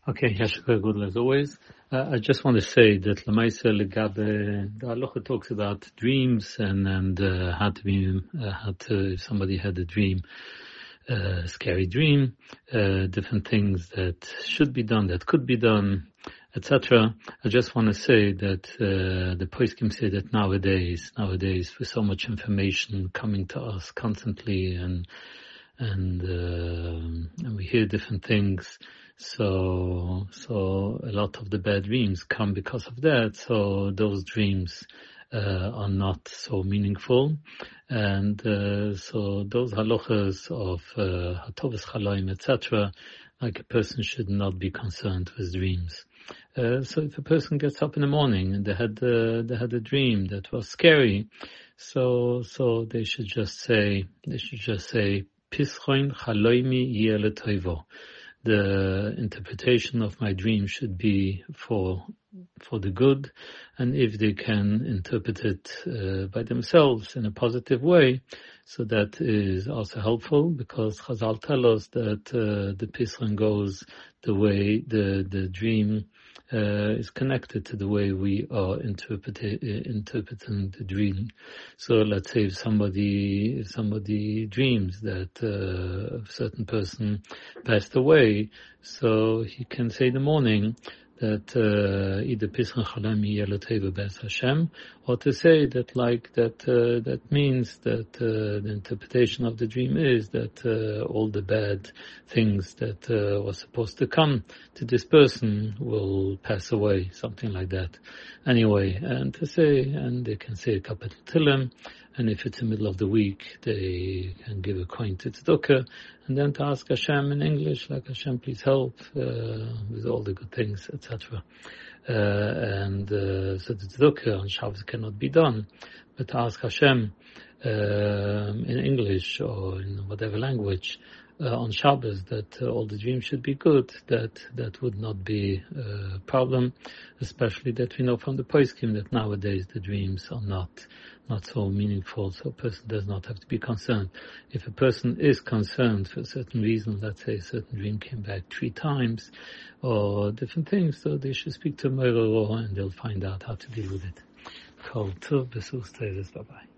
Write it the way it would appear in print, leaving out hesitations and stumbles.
Okay, Yashika, good as always. I just want to say that Lamaisa Legabe, the halacha talks about dreams and how to if somebody had a dream, scary dream, different things that should be done, that could be done, etc. I just want to say that the poskim say that nowadays, with so much information coming to us constantly, and we hear different things. So a lot of the bad dreams come because of that. So those dreams are not so meaningful, and so those halachas of hatovas chalaim, etc. Like a person should not be concerned with dreams. So if a person gets up in the morning and they had a dream that was scary, so they should just say Pischoin chaloimi yeh letoivo. The interpretation of my dream should be for the good, and if they can interpret it by themselves in a positive way, so that is also helpful, because Chazal tell us that the Pisron goes the way the dream is connected to the way we are interpreting the dream. So let's say if somebody dreams that a certain person passed away, so he can say in the morning that either Pisron Chalami Yelateva Bes Hashem, or to say that that means that the interpretation of the dream is that all the bad things that was supposed to come to this person will pass away, something like that. Anyway, and they can say a couple of Tillim, and if it's the middle of the week, they can give a coin to tzedakah, and then to ask Hashem in English, like Hashem, please help with all the good things, etc. So the tzedakah on Shabbos cannot be done, but to ask Hashem in English or in whatever language on Shabbos that all the dreams should be good, that would not be a problem, especially that we know from the poskim that nowadays the dreams are not so meaningful, so a person does not have to be concerned. If a person is concerned for a certain reason, let's say a certain dream came back 3 times, or different things, so they should speak to Meir and they'll find out how to deal with it. Bye-bye.